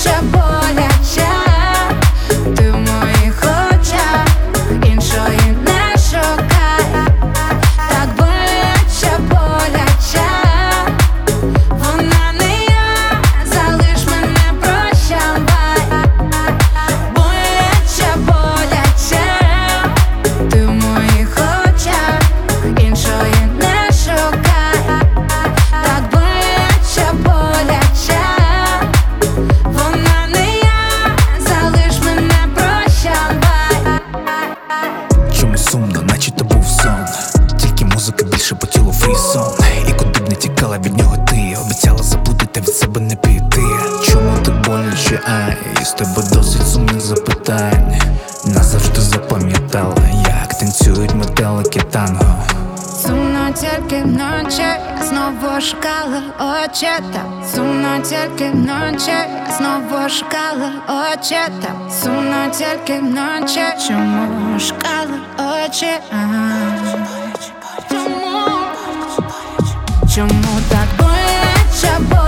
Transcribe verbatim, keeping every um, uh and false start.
боляче, боляче, ти в моїх очах, іншої не шукай. Так боляче, боляче, вона не я, залиш мене, прощавай. Боляче, боляче, ти в моїх очах, іншої не шукай. Так боляче, боляче, вона не я, залиш мене, прощавай. Чомусь сумно, наче то був сон. Тільки музика більше по тілу фрісон. І куди б не тікала від нього ти, обіцяла забути та від себе не піти. Чому так боляче, ай, і з тебе досить сумних запитань. Назавжди запам'ятала, як танцюють метелики танго. Сумно тільки вночі, знову шукала очі там. Сумно тільки вночі, знову шукала очі там. Сумно тільки вночі, чому шукала очі? Чому? Чому так боляче?